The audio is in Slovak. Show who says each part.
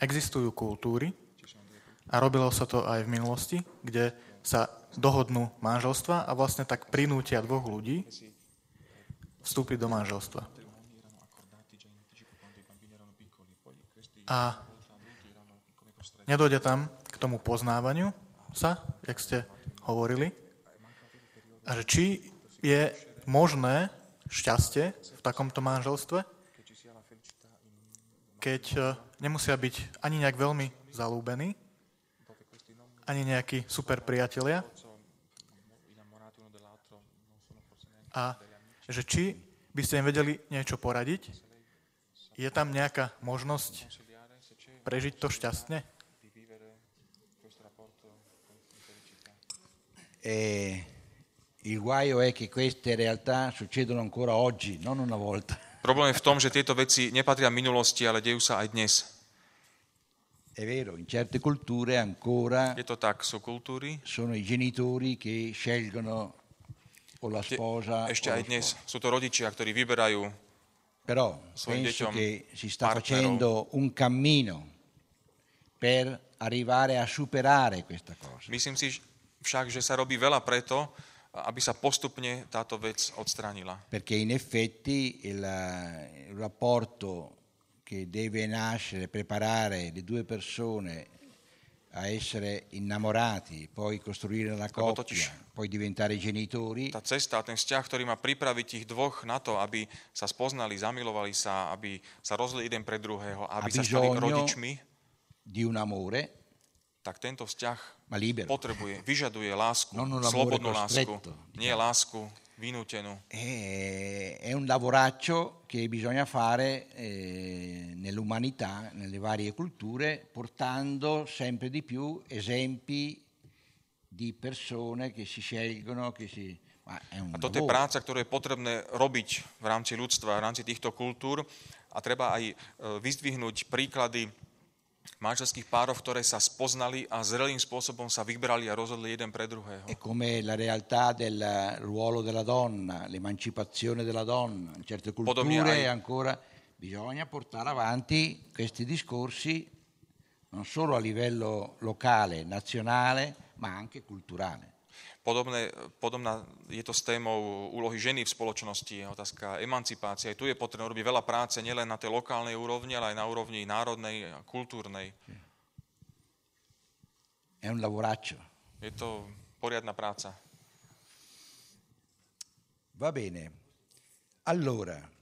Speaker 1: existujú kultúry, a robilo sa to aj v minulosti, kde sa dohodnú manželstva a vlastne tak prinútia dvoch ľudí vstúpiť do manželstva. A nedôjde tam k tomu poznávaniu sa, jak ste hovorili, a že či je možné šťastie v takomto manželstve, keď nemusia byť ani nejak veľmi zalúbení, ani nejakí super priatelia. A že či by ste im vedeli niečo poradiť, je tam nejaká možnosť prežiť to šťastne?
Speaker 2: Il guaio è che queste realtà succedono ancora oggi, non una volta.
Speaker 3: Problém je v tom, že tieto veci nepatria minulosti, ale dejú sa aj dnes.
Speaker 2: È vero, in certe culture ancora
Speaker 3: Je to tak, sú kultúry.
Speaker 2: sono i genitori che scelgono o la sposa
Speaker 3: Ešte
Speaker 2: o
Speaker 3: aj
Speaker 2: lo
Speaker 3: dnes
Speaker 2: sposo.
Speaker 3: sú to rodičia, ktorí vyberajú.
Speaker 2: Però
Speaker 3: svojim
Speaker 2: penso
Speaker 3: deťom
Speaker 2: che si sta
Speaker 3: partnerov.
Speaker 2: facendo un cammino per arrivare a superare questa cosa.
Speaker 3: Myslím si však, že sa robí veľa preto, aby sa postupne táto vec odstránila.
Speaker 2: Perché in effetti il rapporto che deve nascere, preparare le due persone a essere innamorati, poi costruire la coppia, poi diventare genitori.
Speaker 3: Tá cesta, ten vzťah, ktorý má pripraviť tých dvoch na to, aby sa spoznali, zamilovali sa, aby sa rozhodli jeden pre druhého, aby sa stali rodičmi,
Speaker 2: di un amore,
Speaker 3: tak tento vzťah
Speaker 2: ma libero.
Speaker 3: potrebuje, vyžaduje lásku,
Speaker 2: Non un amore
Speaker 3: slobodnú lásku,
Speaker 2: costretto,
Speaker 3: nie lásku vynútenú.
Speaker 2: È un lavoraccio che bisogna fare nell'umanità, nelle varie culture, portando sempre di più esempi di persone che si scelgono, ma è un
Speaker 3: A toto je
Speaker 2: lavoro.
Speaker 3: práca, ktorú je potrebné robiť v rámci ľudstva, v rámci týchto kultúr a treba aj vyzdvihnúť príklady manželských párov, ktoré sa spoznali a zrelým spôsobom sa vybrali a rozhodli jeden pre druhého.
Speaker 2: È come la realtà del ruolo della donna, l'emancipazione della donna. In certe culture ancora bisogna portare avanti questi discorsi non solo a livello locale, nazionale, ma anche culturale.
Speaker 3: Podobná je to s témou úlohy ženy v spoločnosti, otázka emancipácie. Aj tu je potrebné robiť veľa práce, nielen na tej lokálnej úrovni, ale aj na úrovni národnej a kultúrnej.
Speaker 2: È un lavoraccio.
Speaker 3: Je to poriadna práca.
Speaker 2: Va bene. Allora,